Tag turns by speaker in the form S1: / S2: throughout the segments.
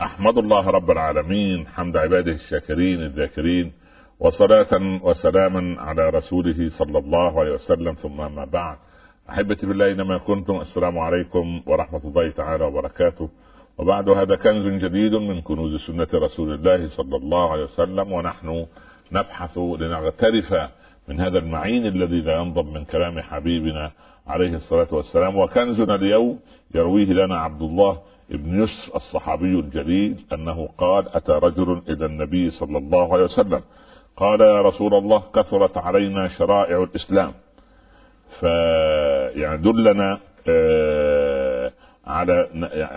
S1: أحمد الله رب العالمين حمد عباده الشاكرين الذاكرين، وصلاة وسلاما على رسوله صلى الله عليه وسلم، ثم ما بعد. أحبتي بالله إنما كنتم، السلام عليكم ورحمة الله تعالى وبركاته. وبعد، هذا كنز جديد من كنوز سنة رسول الله صلى الله عليه وسلم، ونحن نبحث لنغترف من هذا المعين الذي لا ينضب من كلام حبيبنا عليه الصلاة والسلام. وكنزنا اليوم يرويه لنا عبد الله ابن يسر الصحابي الجليل أنه قال: أتى رجل إلى النبي صلى الله عليه وسلم قال: يا رسول الله، كثرت علينا شرائع الإسلام، فيعني دلنا على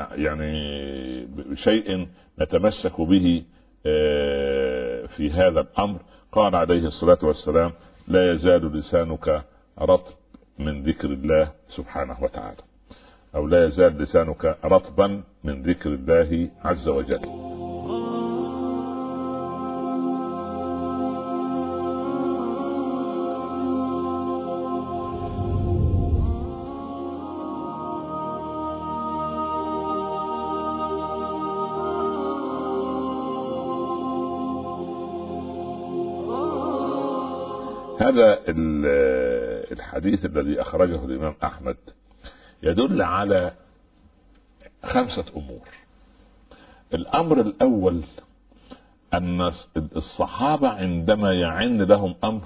S1: شيء نتمسك به في هذا الأمر. قال عليه الصلاة والسلام: لا يزال لسانك رطب من ذكر الله سبحانه وتعالى، أو لا يزال لسانك رطبا من ذكر الله عز وجل. هذا الحديث الذي أخرجه الإمام أحمد يدل على 5 أمور. الأمر الأول أن الصحابة عندما يعن لهم أمر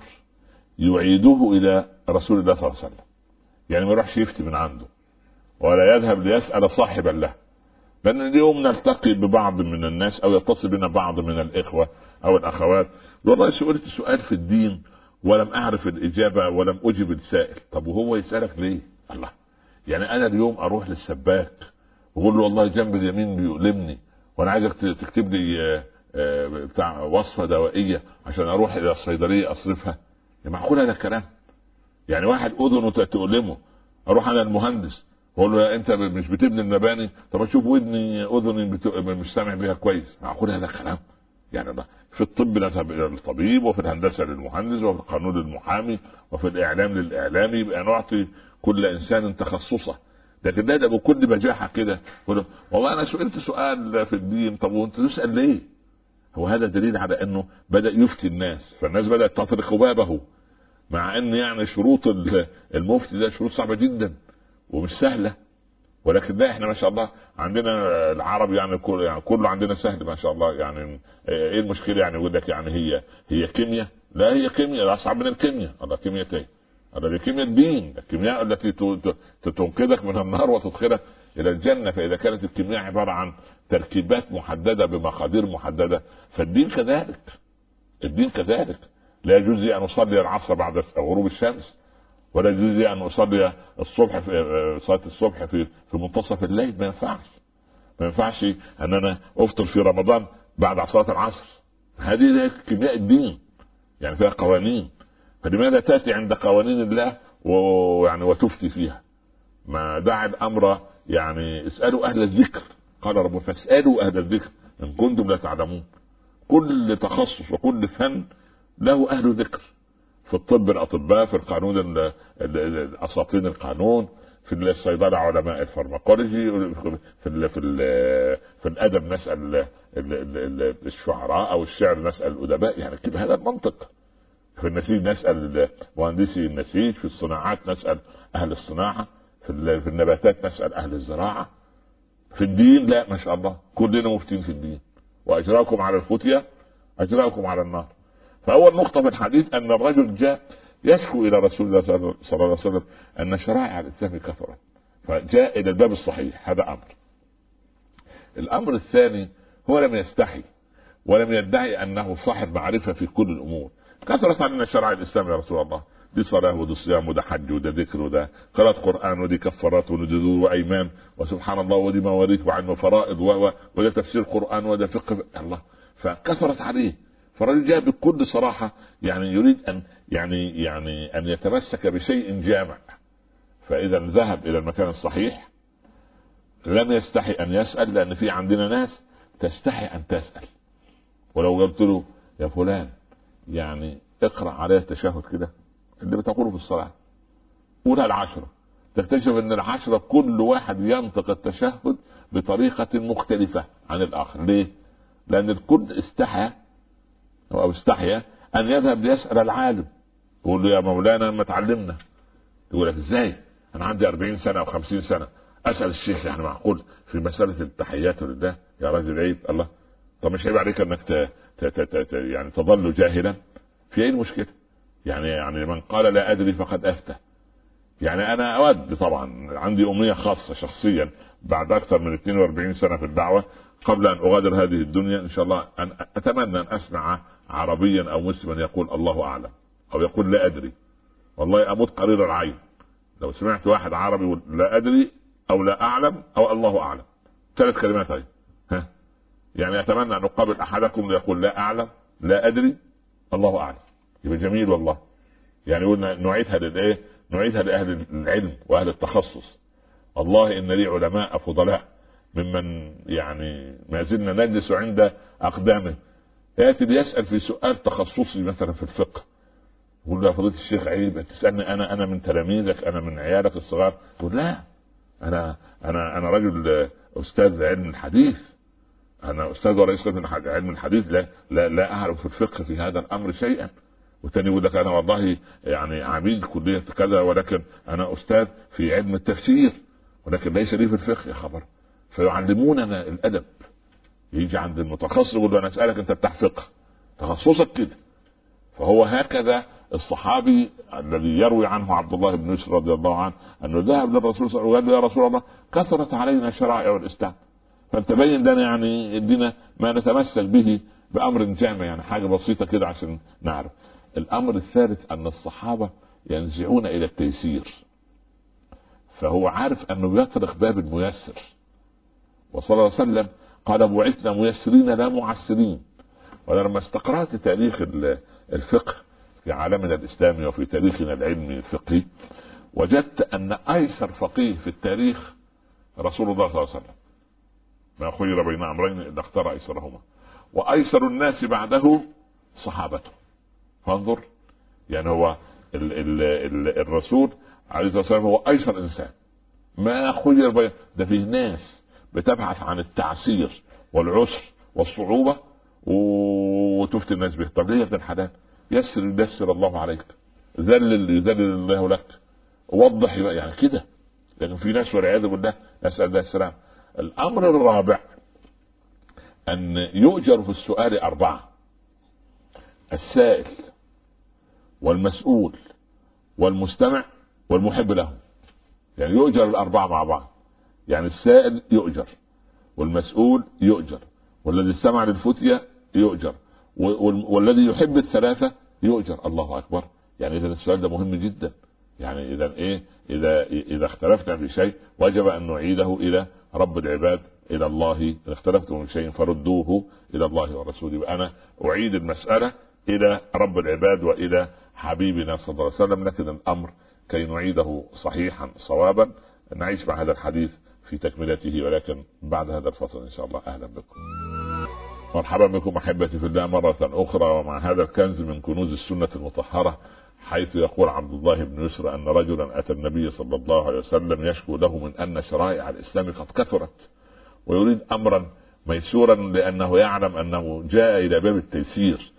S1: يعيدوه إلى رسول الله صلى الله عليه وسلم، يعني ما يروحش يفتي من عنده ولا يذهب ليسأل صاحبا له. لأن اليوم نلتقي ببعض من الناس أو يتصل بنا بعض من الإخوة أو الأخوات: والله سئلت سؤال في الدين ولم أعرف الإجابة ولم أجب السائل. طب وهو يسألك ليه؟ الله، يعني أنا اليوم أروح للسباك وأقول له: والله جنب اليمين بيؤلمني وأنا عايزك تكتب لي بتاع وصفة دوائية عشان أروح إلى الصيدلية أصرفها. معقول هذا الكلام؟ يعني واحد أذنه تؤلمه أروح أنا المهندس وأقول له: أنت مش بتبني المباني؟ طب أشوف ودني أذني مش سامع بها كويس. معقول هذا الكلام؟ يعني الله، في الطب نذهب الى الطبيب، وفي الهندسه للمهندس، وفي القانون للمحامي، وفي الاعلام للاعلامي، يبقى نعطي كل انسان تخصصه. لكن ده بكل بجاحه كده: والله انا سئلت سؤال في الدين. طب وانت تسال ليه؟ هو هذا دليل على انه بدا يفتي الناس، فالناس بدات تطرق بابه، مع ان يعني شروط المفتي ده شروط صعبه جدا ومش سهله. ولكن ده احنا ما شاء الله عندنا العرب يعني كله عندنا سهل ما شاء الله. يعني ايه المشكله؟ يعني يقول لك يعني هي كيمياء؟ لا، هي كيمياء اصعب من الكيمياء. الله، كيمياء ايه؟ الله، دي كيمياء الدين، الكيمياء التي تنقذك من النار وتدخلك الى الجنه. فاذا كانت الكيمياء عباره عن تركيبات محدده بمقادير محدده، فالدين كذلك. الدين كذلك. لا يجوز لي ان اصلي العصر بعد غروب الشمس، ولا يجوز لي ان اصلي الصبح في صلاه الصبح في منتصف الليل. ما ينفعش ان انا افطر في رمضان بعد صلاه العصر. هذه كيمياء الدين، يعني فيها قوانين. فلماذا تاتي عند قوانين الله ويعني وتفتي فيها؟ ما دعا الامر، يعني اسالوا اهل الذكر. قال ربنا: فاسالوا اهل الذكر ان كنتم لا تعلمون. كل تخصص وكل فن له اهل ذكر. في الطب الاطباء، في القانون اساطين القانون، في الصيدله علماء الفارماكولوجي، في الادب نسال الشعراء او الشعر نسال الادباء. يعني هذا المنطق. في النسيج نسال مهندسي النسيج، في الصناعات نسال اهل الصناعه، في النباتات نسال اهل الزراعه. في الدين لا، ما شاء الله كلنا مفتين في الدين. واجراكم على الفتية اجراكم على النار. فأول نقطة في الحديث أن الرجل جاء يشكو إلى رسول الله صلى الله عليه وسلم أن شرائع الإسلام كثرت، فجاء إلى الباب الصحيح. هذا أمر. الأمر الثاني: هو لم يستحي ولم يدعي أنه صاحب معرفة في كل الأمور. كثرت علينا شرائع الإسلام يا رسول الله، دي صلاة ودي صيام وده حج وده ذكر وده قراءة قرآن ودي كفارات ودي ذور وأيمان وسبحان الله ودي مواريث وعلم فرائض وده تفسير قرآن وده فقه الله. فكثرت عليه. فالرجل جاء بكل صراحة، يعني يريد أن أن يتمسك بشيء جامع. فإذا ذهب إلى المكان الصحيح، لم يستحي أن يسأل، لأن في عندنا ناس تستحي أن تسأل. ولو قلت له: يا فلان يعني اقرأ عليه التشهد كده اللي بتقوله في الصلاة، قولها 10، تكتشف ان العشرة كل واحد ينطق التشهد بطريقة مختلفة عن الاخر. ليه؟ لان الكل استحيا ان يذهب ليسأل العالم، يقول له يا مولانا ما تعلمنا. يقول لك ازاي؟ انا عندي 40 سنة او 50 سنة اسأل الشيخ، يعني معقول في مسألة التحيات لله يا راجل؟ عيب. الله، طب مش عيب عليك انك يعني تظل جاهلا؟ في ايه المشكلة؟ يعني من قال لا ادري فقد افتى. يعني انا اود طبعا، عندي امنية خاصة شخصيا بعد اكثر من 42 سنة في الدعوة، قبل ان اغادر هذه الدنيا ان شاء الله، ان اتمنى ان اسمع عربيا او مسلما يقول الله اعلم او يقول لا ادري. والله اموت قرير العين لو سمعت واحد عربي يقول لا ادري او لا اعلم او الله اعلم، 3 كلمات هاي. يعني اتمنى ان اقابل احدكم ليقول لا اعلم لا ادري الله اعلم، يبقى جميل والله. يعني قلنا نعيدها للايه؟ نعيدها لاهل العلم واهل التخصص. والله ان لي علماء فضلاء ممن يعني ما زلنا نجلس عند اقدامه، ياتي ليسال في سؤال تخصصي مثلا في الفقه، يقول له يا فضيلة الشيخ عيب تسالني، انا من تلاميذك، انا من عيالك الصغار. يقول لا، انا رجل استاذ علم الحديث، انا استاذ ورئيس قسم علم الحديث، لا اعرف في الفقه في هذا الامر شيئا. والتاني يقول لك انا والله يعني عميد كلية كذا، ولكن انا استاذ في علم التفسير، ولكن ليس لي في الفقه يا خبر. فيعلموننا الادب. يجي عند المتخصص يقول له انا اسالك انت بتاع فقه تخصصك كده. فهو هكذا الصحابي الذي يروي عنه عبد الله بن يوسف رضي الله عنه انه ذهب للرسول صلى الله عليه وسلم وقال له يا رسول الله كثرت علينا شرائع الاسلام، فانتبين لنا يعني ادينا ما نتمسك به بامر جامع، يعني حاجه بسيطه كده عشان نعرف. الامر الثالث ان الصحابه ينزعون الى التيسير، فهو عارف انه يطرق باب الميسر. وصلى الله عليه وسلم قال بعثنا ميسرين لا معسرين. وانا لما استقرأت تاريخ الفقه في عالمنا الاسلامي وفي تاريخنا العلمي الفقهي، وجدت ان ايسر فقيه في التاريخ رسول الله صلى الله عليه وسلم، ما خير بين امرين اذا اختار ايسرهما، وايسر الناس بعده صحابته. فانظر، يعني هو الرسول عليه الصلاه والسلام هو ايسر انسان، ما خير بين ده. فيه ناس بتبحث عن التعسير والعسر والصعوبه وتفتي الناس به. طب ليه يا ابن الحلال؟ يسر الله عليك، يذلل الله لك، وضح يعني كده. لكن في ناس والعياذ بالله نسأل الله السلام. الامر الرابع ان يؤجر في السؤال 4: السائل والمسؤول والمستمع والمحب له. يعني يؤجر 4 مع بعض. يعني السائل يؤجر، والمسؤول يؤجر، والذي استمع للفتية يؤجر، والذي يحب 3 يؤجر. الله اكبر. يعني اذا السؤال ده مهم جدا. يعني اذا ايه؟ اذا اختلفنا في شيء وجب ان نعيده الى رب العباد، الى الله. اذا اختلفتم في شيء فردوه الى الله ورسوله. وانا اعيد المسألة الى رب العباد والى حبيبنا صلى الله عليه وسلم. لكن الامر كي نعيده صحيحا صوابا نعيش مع هذا الحديث في تكملته، ولكن بعد هذا الفصل ان شاء الله. اهلا بكم، مرحبا بكم احبتي في الله مرة اخرى، ومع هذا الكنز من كنوز السنة المطهرة، حيث يقول عبد الله بن يسر ان رجلا اتى النبي صلى الله عليه وسلم يشكو له من ان شرائع الاسلام قد كثرت، ويريد امرا ميسورا لانه يعلم انه جاء الى باب التيسير.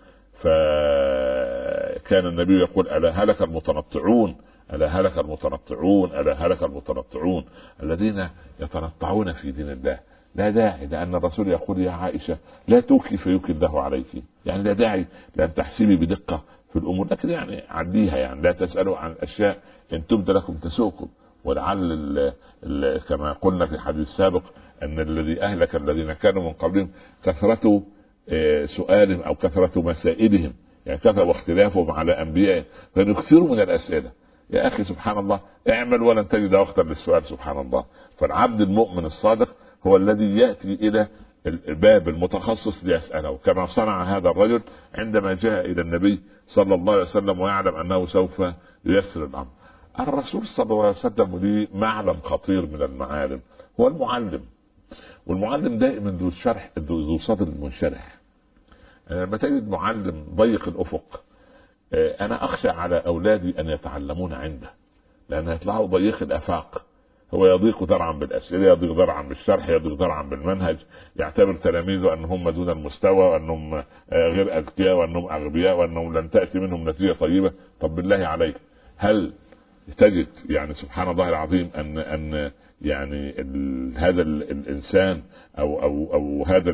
S1: فكان النبي يقول الا هلك المتنطعون، الا هلك المتنطعون، الا هلك المتنطعون الذين يتنطعون في دين الله. لا داعي، لأن الرسول يقول يا عائشة لا توكي فيوكي الله عليك. يعني لا داعي لأن تحسبي بدقة في الأمور، لكن يعني عديها. يعني لا تسألوا عن أشياء إن تبد لكم تسوكم. ولعل كما قلنا في حديث سابق أن الذي أهلك الذين كانوا من قبلهم كثرة سؤالهم أو كثرة مسائلهم، يعني كثرة واختلافهم على أنبيائهم، فنكثروا من الأسئلة. يا أخي سبحان الله، اعمل ولن تجد وقتا للسؤال. سبحان الله. فالعبد المؤمن الصادق هو الذي يأتي إلى الباب المتخصص ليسأله، كما صنع هذا الرجل عندما جاء إلى النبي صلى الله عليه وسلم ويعلم أنه سوف ييسر الأمر. الرسول صلى الله عليه وسلم ليه معلم خطير من المعالم، هو المعلم. والمعلم دائما ذو الشرح، ذو صدر منشرح. لما تجد معلم ضيق الأفق، أنا أخشى على أولادي أن يتعلمون عنده، لان هيطلعوا ضيق الافاق. هو يضيق ذرعا بالاسئله، يضيق ذرعا بالشرح، يضيق ذرعا بالمنهج، يعتبر تلاميذه ان هم دون المستوى، وانهم غير اذكياء، وانهم اغبياء، وانهم لن تاتي منهم نتيجه طيبه. طب بالله عليك، هل تجد يعني سبحان الله العظيم ان يعني هذا الانسان او هذا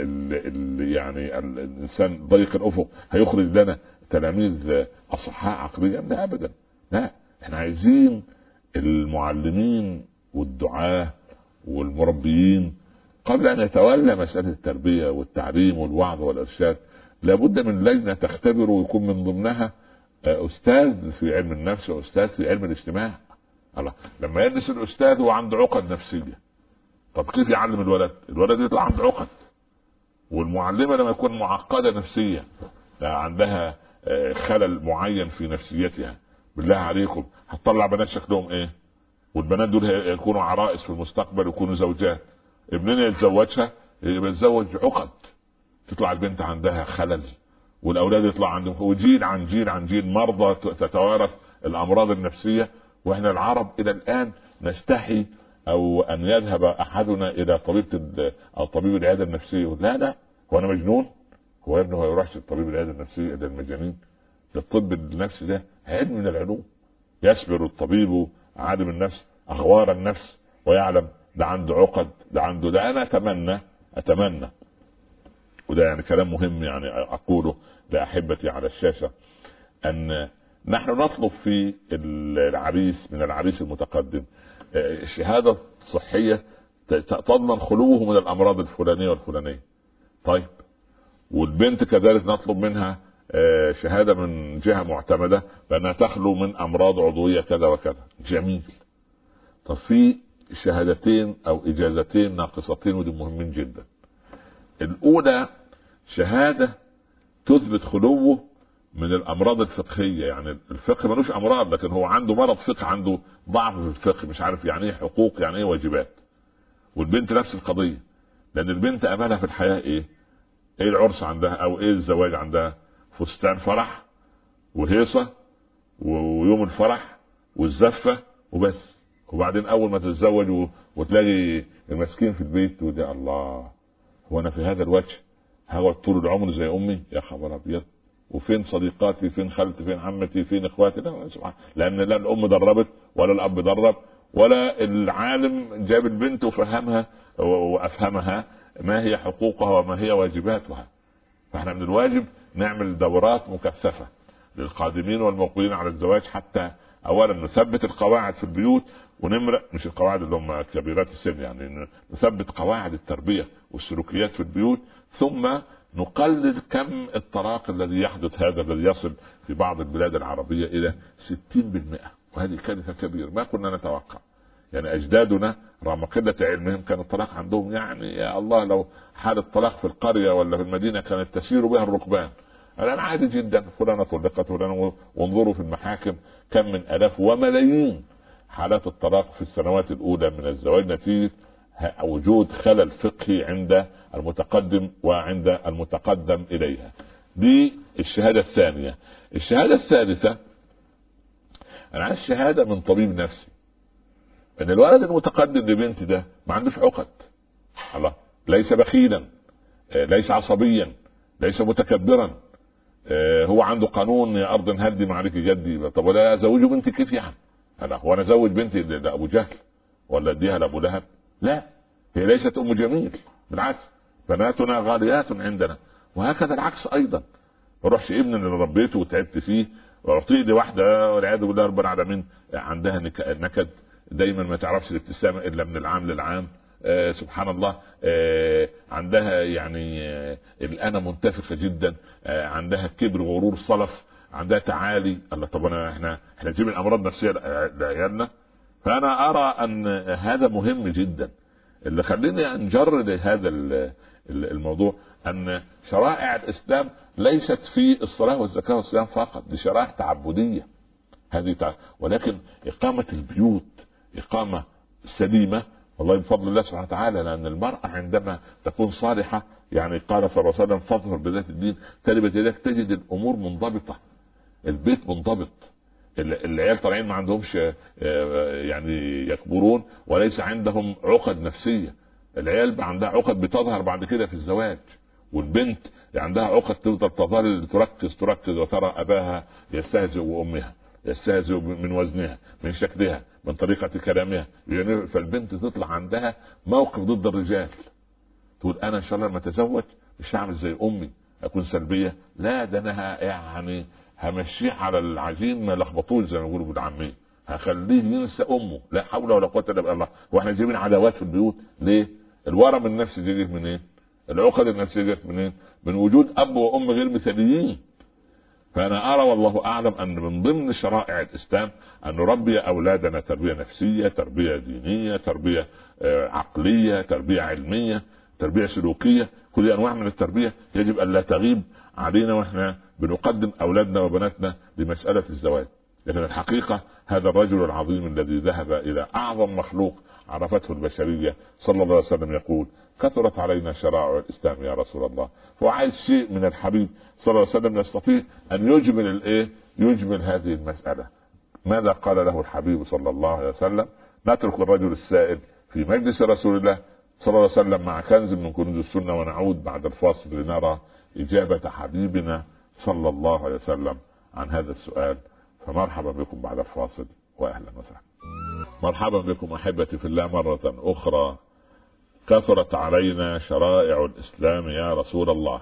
S1: يعني الانسان ضيق الافق هيخرج لنا تلاميذ اصحاء عقليا؟ لا ابدا. لا، احنا عايزين المعلمين والدعاة والمربيين قبل ان يتولى مسألة التربية والتعليم والوعظ والارشاد لابد من لجنة تختبر ويكون من ضمنها استاذ في علم النفس واستاذ في علم الاجتماع. الله، لما يجلس الاستاذ وعنده عقد نفسية، طب كيف يعلم الولد؟ الولد يطلع عنده عقد. والمعلمة لما يكون معقدة نفسية، عندها خلل معين في نفسيتها، بالله عليكم هتطلع بنات شكلهم ايه؟ والبنات دول يكونوا عرائس في المستقبل، يكونوا زوجات. ابننا يتزوجها يتزوج عقد، تطلع البنت عندها خلل، والاولاد يطلع عندهم، وجيل عن جيل عن جيل مرضى تتوارث الامراض النفسيه. واحنا العرب الى الان نستحي او ان يذهب احدنا الى طبيب العياده النفسيه. لا، هو انا مجنون؟ هو يا ابني هو يروحش الطبيب العياده النفسيه الى المجانين؟ ده الطب النفسي ده علم من العلوم، يسبر الطبيب عالم النفس اغوار النفس ويعلم ده عنده عقد، ده عنده ده. انا اتمنى وده يعني كلام مهم يعني اقوله لاحبتي على الشاشه، ان نحن نطلب في العريس من العريس المتقدم شهاده صحيه تضمن خلوه من الامراض الفلانيه والفلانيه. طيب، والبنت كذلك نطلب منها شهاده من جهه معتمده بانها تخلو من امراض عضويه كذا وكذا. جميل. طب في شهادتين او اجازتين ناقصتين ودي مهمين جدا. الاولى شهاده تثبت خلوه من الامراض الفقهيه، يعني الفقه ملوش امراض لكن هو عنده مرض فقه، عنده ضعف في الفقه، مش عارف يعني ايه حقوق، يعني ايه واجبات. والبنت نفس القضيه، لان البنت املها في الحياه ايه العرس عندها او ايه الزواج عندها؟ فستان فرح وهيصه ويوم الفرح والزفه وبس. وبعدين اول ما تتزوج وتلاقي المسكين في البيت ودي الله، هو انا في هذا الوجه هقعد طول العمر زي امي؟ يا خبر ابيض. وفين صديقاتي؟ فين خالتي؟ فين عمتي؟ فين اخواتي؟ لا سبحان، لان لا الام دربت ولا الاب درب ولا العالم جاب البنت وفهمها وافهمها ما هي حقوقها وما هي واجباتها. فاحنا من الواجب نعمل دورات مكثفة للقادمين والمقبلين على الزواج، حتى اولا نثبت القواعد في البيوت، ونمرق مش القواعد اللي هم كبيرات السن، يعني نثبت قواعد التربية والسلوكيات في البيوت، ثم نقلل كم الطلاق الذي يحدث، هذا الذي يصل في بعض البلاد العربية الى 60%، وهذه كارثة كبيرة ما كنا نتوقع. يعني اجدادنا رغم قله علمهم كان الطلاق عندهم يعني يا الله، لو حال الطلاق في القريه ولا في المدينه كانت تسير بها الركبان. الان عادي جدا، فلانه طلقت فلانه، وانظروا في المحاكم كم من الاف وملايين حالات الطلاق في السنوات الاولى من الزواج نتيجه وجود خلل فقهي عند المتقدم وعند المتقدم اليها. دي الشهاده الثانيه. الشهاده الثالثه، انا عايز شهاده من طبيب نفسي ان الولد المتقدم لبنتي ده ما عندوش عقد، الله، ليس بخيلا، ليس عصبيا، ليس متكبرا، هو عنده قانون يا ارض نهدم عليك جدي. طب ولا ازوجه بنتي كيف يعني؟ هو انا ازوج بنتي لابو جهل ولا اديها لابو لهب؟ لا، هي ليست ام جميل، بالعكس بناتنا غاليات عندنا. وهكذا العكس ايضا، ما اروحش ابني اللي ربيته وتعبت فيه واعطيه لواحده والعياذ بالله رب العالمين عندها نكد، دايما ما تعرفش الابتسامه الا من العام للعام، سبحان الله، عندها يعني الانا منتفخه جدا، عندها كبر وغرور صلف، عندها تعالي. الله، طب احنا نجيب الامراض النفسيه لعيالنا؟ فانا ارى ان هذا مهم جدا. اللي خليني انجر لهذا الموضوع ان شرائع الاسلام ليست في الصلاه والزكاه والصيام فقط، دي شرائع تعبديه هذه ولكن اقامه البيوت اقامه سليمه والله بفضل الله سبحانه وتعالى. لان المراه عندما تكون صالحه، يعني قال صلى الله عليه وسلم فاظفر بذات الدين تربت يدك، تجد الامور منضبطه، البيت منضبط، العيال طالعين ما عندهمش يعني يكبرون وليس عندهم عقد نفسية. العيال بقى عندها عقد بتظهر بعد كده في الزواج، والبنت عندها عقد تفضل تظل تركز وترى اباها يستهزئ بامها، يستهزئ من وزنها، من شكلها، من طريقة كلامها، يعني فالبنت تطلع عندها موقف ضد الرجال، تقول انا ان شاء الله لما اتزوج مش هعمل زي امي اكون سلبية، لا ده انا يعني همشيه على العجين ما لخبطوش زي ما بيقولوا ابن عمي، هخليه ينسى امه. لا حول ولا قوه الا بالله. واحنا جايبين عداوات في البيوت ليه؟ الورم النفسي دي جت منين؟ العقد النفسيه جت منين؟ من وجود اب وام غير مثاليين. فانا ارى والله اعلم ان من ضمن شرائع الاسلام ان نربي اولادنا تربيه نفسيه، تربيه دينيه، تربيه عقليه، تربيه علميه، تربيه سلوكيه. كل انواع من التربيه يجب ان لا تغيب علينا واحنا بنقدم اولادنا وبناتنا لمساله الزواج. لكن الحقيقه هذا الرجل العظيم الذي ذهب الى اعظم مخلوق عرفته البشريه صلى الله عليه وسلم يقول: كثرت علينا شرائع الاسلام يا رسول الله. فهو عايز شيء من الحبيب صلى الله عليه وسلم يستطيع ان يجمل هذه المساله. ماذا قال له الحبيب صلى الله عليه وسلم؟ نترك الرجل السائل في مجلس رسول الله صلى الله عليه وسلم مع كنز من كنوز السنه، ونعود بعد الفاصل لنرى اجابه حبيبنا صلى الله عليه وسلم عن هذا السؤال. فمرحبا بكم بعد الفاصل واهلا وسهلا. مرحبا بكم احبتي في الله مره اخرى. كثرت علينا شرائع الاسلام يا رسول الله.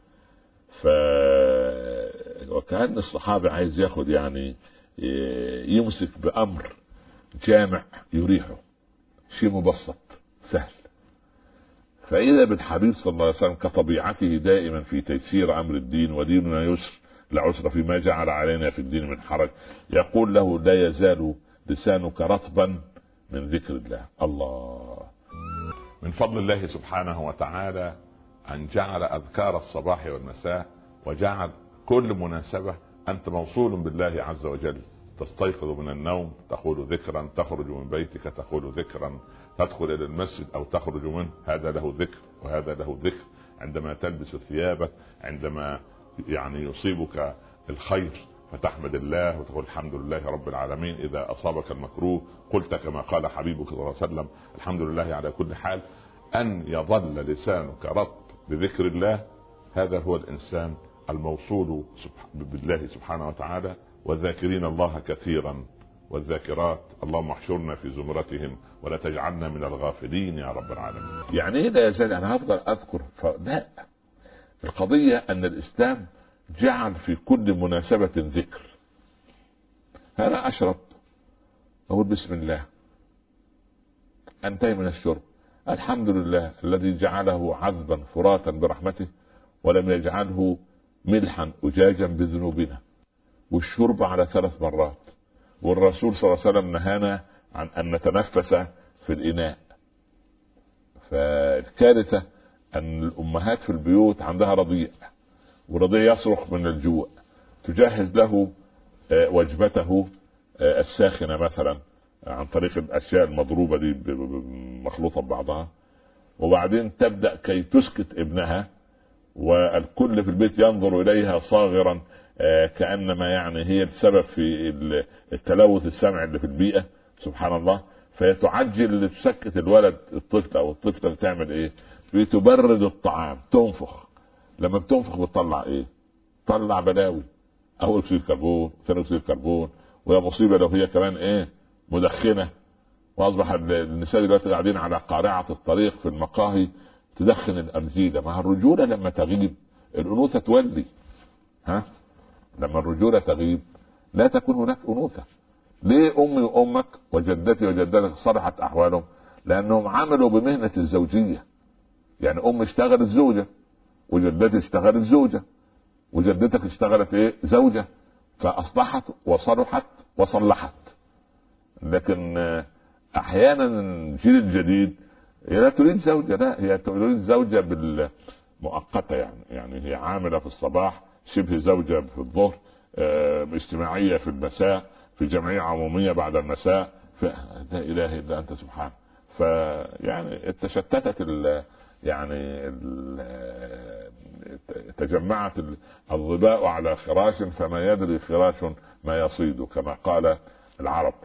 S1: وكأن الصحابي عايز ياخد يعني يمسك بأمر جامع يريحه، شيء مبسط سهل. فإذا بالحبيب صلى الله عليه وسلم كطبيعته دائما في تيسير أمر الدين، وديننا يسر لا عسر فيما جعل علينا في الدين من حرج، يقول له: لا يزال لسانك رطبا من ذكر الله. الله من فضل الله سبحانه وتعالى أن جعل أذكار الصباح والمساء، وجعل كل مناسبة أنت موصول بالله عز وجل. تستيقظ من النوم تقول ذكرا، تخرج من بيتك تقول ذكرا، تدخل إلى المسجد أو تخرج منه هذا له ذكر وهذا له ذكر. عندما تلبس ثيابك، عندما يعني يصيبك الخير فتحمد الله وتقول الحمد لله رب العالمين. إذا أصابك المكروه قلت كما قال حبيبك صلى الله عليه وسلم: الحمد لله على كل حال. أن يظل لسانك رطب بذكر الله، هذا هو الإنسان الموصول بالله سبحانه وتعالى. والذاكرين الله كثيرا والذاكرات اللهم احشرنا في زمرتهم ولا تجعلنا من الغافلين يا رب العالمين. يعني ايه لا يزال؟ انا هفضل اذكر؟ لا، القضية ان الاسلام جعل في كل مناسبة ذكر. انا اشرب اقول بسم الله، انتهي من الشرب الحمد لله الذي جعله عذبا فراتا برحمته ولم يجعله ملحا أجاجا بذنوبنا. والشرب على 3 مرات. والرسول صلى الله عليه وسلم نهانا عن أن نتنفس في الإناء. فالكارثة أن الأمهات في البيوت عندها رضيع، ورضيع يصرخ من الجوع، تجهز له وجبته الساخنة مثلا عن طريق الأشياء المضروبة دي مخلوطة ببعضها، وبعدين تبدأ كي تسكت ابنها، والكل في البيت ينظر إليها صاغرا كأنما يعني هي السبب في التلوث السمعي اللي في البيئة. سبحان الله. فيتعجل لتسكت الولد الطفل أو الطفلة تعمل إيه؟ بتبرد الطعام، تنفخ. لما بتنفخ بتطلع إيه؟ طلع بلاوي، أول أكسيد كربون، ثاني أكسيد كربون، ولا مصيبة لو هي كمان إيه؟ مدخنة. واصبح النساء دلوقتي قاعدين على قارعة الطريق في المقاهي تدخن الأرجيلة. مع الرجولة لما تغيب الأنوثة تولي. لما الرجولة تغيب لا تكون هناك أنوثة. ليه أمي وأمك وجدتي وجدتك صلحت أحوالهم؟ لأنهم عملوا بمهنة الزوجية. يعني أم اشتغلت زوجة، وجدتي اشتغلت زوجة، وجدتك اشتغلت إيه؟ زوجة. فأصلحت وصلحت وصلحت. لكن احيانا الجيل الجديد هي لا تريد زوجة، لا هي تريد زوجة بالمؤقتة. يعني هي عاملة في الصباح، شبه زوجة في الظهر، اجتماعية في المساء، في جمعية عمومية بعد المساء. لا اله الا انت سبحانه. فيعني تشتتت تجمعت الظباء على خراش فما يدري خراش ما يصيد كما قال العرب.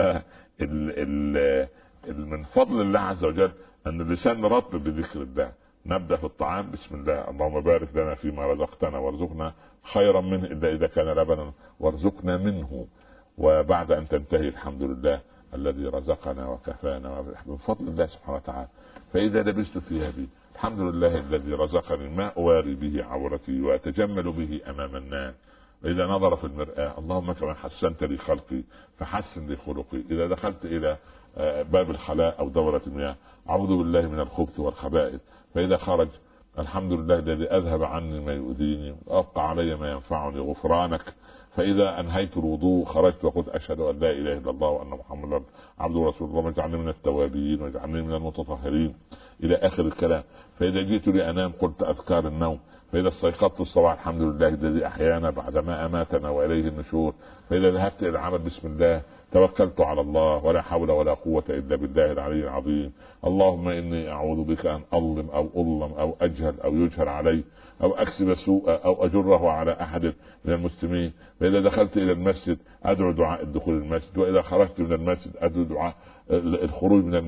S1: من فضل الله عز وجل ان اللسان رطب بذكر الله. نبدا في الطعام بسم الله، اللهم بارك لنا فيما رزقتنا وارزقنا خيرا منه الا اذا كان لبنا وارزقنا منه، وبعد ان تنتهي الحمد لله الذي رزقنا وكفانا من فضل الله سبحانه وتعالى. فاذا لبست ثيابي الحمد لله الذي رزقني ما اواري به عورتي واتجمل به امام الناس. واذا نظر في المرآة اللهم كما حسنت لي خلقي فحسن لي خلقي. اذا دخلت الى باب الخلاء او دورة المياه اعوذ بالله من الخبث والخبائث. فاذا خرج الحمد لله الذي اذهب عني ما يؤذيني وابقى علي ما ينفعني غفرانك. فاذا انهيت الوضوء خرجت وقلت اشهد ان لا اله الا الله وان محمدا عبده ورسوله اللهم اجعلني من التوابين واجعلني من المتطهرين الى اخر الكلام. فاذا جئت لانام قلت اذكار النوم. فاذا استيقظت الصباح الحمد لله الذي احيانا بعدما اماتنا واليه النشور. فاذا ذهبت الى العمل بسم الله توكلت على الله ولا حول ولا قوة الا بالله العلي العظيم. اللهم اني اعوذ بك ان اظلم او اظلم او اجهل او يجهل علي او اكسب سوءا او اجره على احد من المسلمين. فاذا دخلت الى المسجد ادعو دعاء الدخول المسجد، واذا خرجت من المسجد ادعو دعاء الخروج من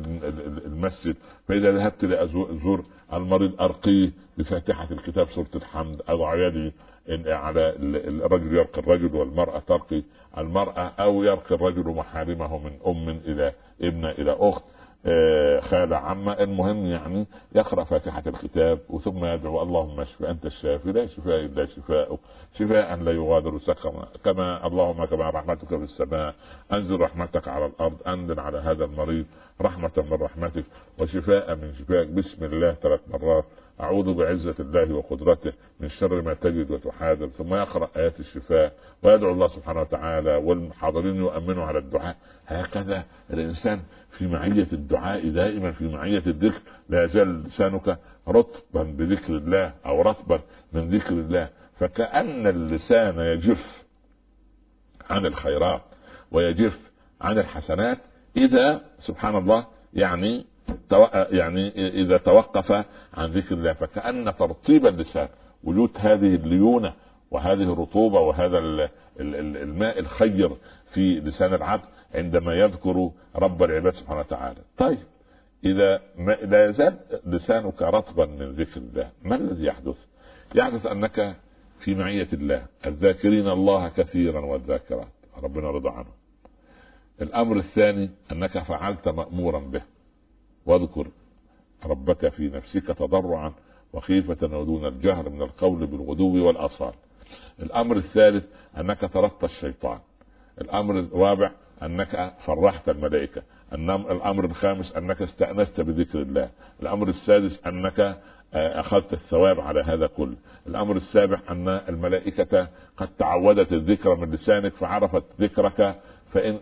S1: المسجد. فاذا ذهبت لازور المريض ارقيه بفاتحة الكتاب سورة الحمد، اضع يدي على الرجل يرقي الرجل والمرأة ترقي المرأة، او يرقي الرجل محارمه من ام الى ابن الى اخت خالة عمة. المهم يعني يقرأ فاتحة الكتاب وثم يدعو اللهم اشف انت الشافي لا شفاء الا شفاؤك شفاء لا يغادر سقما. كما اللهم كما رحمتك في السماء انزل رحمتك على الارض. انزل على هذا المريض رحمة من رحمتك وشفاء من شفائك. بسم الله 3 مرات. اعوذ بعزة الله وقدرته من شر ما تجد وتحاذر. ثم يقرأ ايات الشفاء ويدعو الله سبحانه وتعالى والحاضرين يؤمنوا على الدعاء. هكذا الانسان في معية الدعاء دائما، في معية الذكر. لا يزال لسانك رطبا بذكر الله او رطبا من ذكر الله. فكأن اللسان يجف عن الخيرات ويجف عن الحسنات اذا سبحان الله يعني اذا توقف عن ذكر الله. فكأن ترطيب اللسان وجود هذه الليونة وهذه الرطوبة وهذا الماء الخير في لسان العبد عندما يذكر رب العباد سبحانه وتعالى. طيب اذا لا يزال لسانك رطبا من ذكر الله ما الذي يحدث؟ يحدث انك في معية الله، الذاكرين الله كثيرا والذاكرات ربنا رضى عنهم. الامر الثاني انك فعلت مأمورا به، واذكر ربك في نفسك تضرعا وخيفة ودون الجهر من القول بالغدو والآصال. الامر الثالث انك طردت الشيطان. الامر الرابع انك فرحت الملائكة. الامر الخامس انك استأنست بذكر الله. الامر السادس انك اخذت الثواب على هذا كله. الامر السابع ان الملائكة قد تعودت الذكر من لسانك فعرفت ذكرك. فإن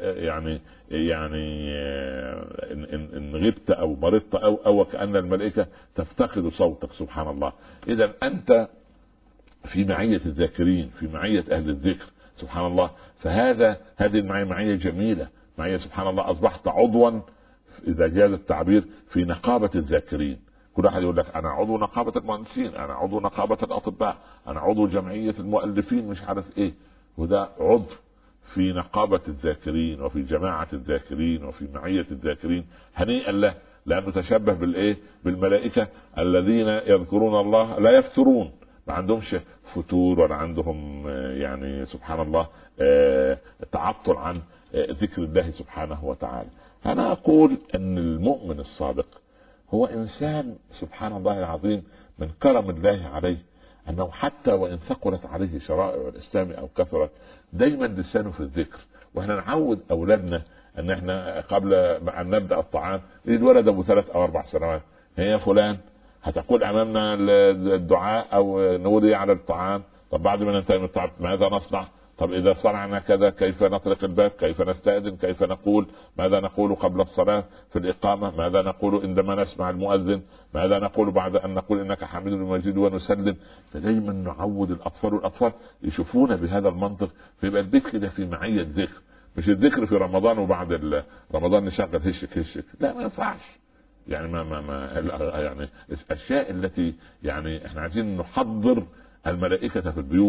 S1: إن غبت أو مرضت أو كأن الملائكة تفتقد صوتك سبحان الله. إذا أنت في معية الذاكرين، في معية أهل الذكر سبحان الله. هذه المعية معية جميلة، معية سبحان الله. أصبحت عضوا إذا جاز التعبير في نقابة الذاكرين. كل واحد يقول لك أنا عضو نقابة المهندسين، أنا عضو نقابة الأطباء، أنا عضو جمعية المؤلفين مش عارف إيه. وده عضو في نقابة الذاكرين وفي جماعة الذاكرين وفي معية الذاكرين. هنيئا له لأنه تشبه بالملائكة الذين يذكرون الله لا يفترون، ما عندهمش فتور ولا عندهم يعني سبحان الله تعطل عن ذكر الله سبحانه وتعالى. أنا أقول أن المؤمن الصادق هو إنسان سبحان الله العظيم من كرم الله عليه أنه حتى وإن ثقلت عليه شرائع الإسلام أو كثرت دايما لسانه في الذكر. واحنا نعود اولادنا ان احنا قبل ان نبدا الطعام الولد ابو 3 أو 4 سنوات هي فلان هتقول امامنا الدعاء او نودي على الطعام. طب بعد ما ننتهي من الطعام ماذا نصنع؟ طب اذا صنعنا كذا كيف نطرق الباب؟ كيف نستأذن؟ كيف نقول؟ ماذا نقول قبل الصلاة في الإقامة؟ ماذا نقول عندما نسمع المؤذن؟ ماذا نقول بعد أن نقول إنك حميد مجيد ونسلم؟ فدايما نعود الأطفال، والأطفال يشوفون بهذا المنطق. فيبقى الذكر ده في معية ذكر، مش الذكر في رمضان وبعد رمضان نشغل هشك هشك، لا ما ينفعش. يعني ما يعني الأشياء التي يعني احنا عايزين نحضر الملائكة في البيوت.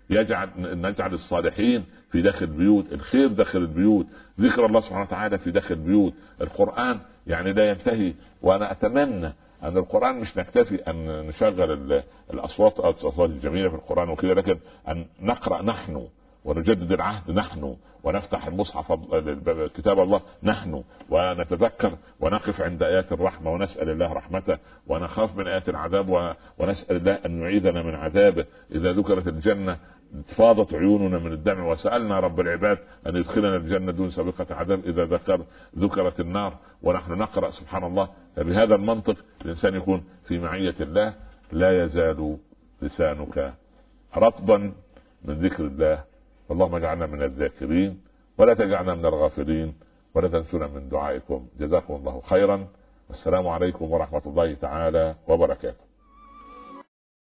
S1: نجعل الصالحين في داخل البيوت، الخير داخل البيوت، ذكر الله سبحانه وتعالى في داخل البيوت، القرآن يعني لا ينتهي. وأنا أتمنى أن القرآن مش نكتفي أن نشغل الأصوات أو الأصوات الجميلة في القرآن وكذا، لكن أن نقرأ نحن ونجدد العهد نحن، ونفتح المصحف كتاب الله نحن، ونتذكر ونقف عند آيات الرحمة ونسأل الله رحمته، ونخاف من آيات العذاب ونسأل الله أن يعيذنا من عذابه. إذا ذكرت الجنة فاضت عيوننا من الدمع، وسألنا رب العباد أن يدخلنا الجنة دون سابقة عذاب. إذا ذكرت النار ونحن نقرأ سبحان الله. بهذا المنطق الإنسان يكون في معية الله. لا يزال لسانك رطبا من ذكر الله. اللهم اجعلنا من الذاكرين ولا تجعلنا من الغافلين ولا تنسونا من دعائكم. جزاكم الله خيرا، والسلام عليكم ورحمة الله تعالى وبركاته.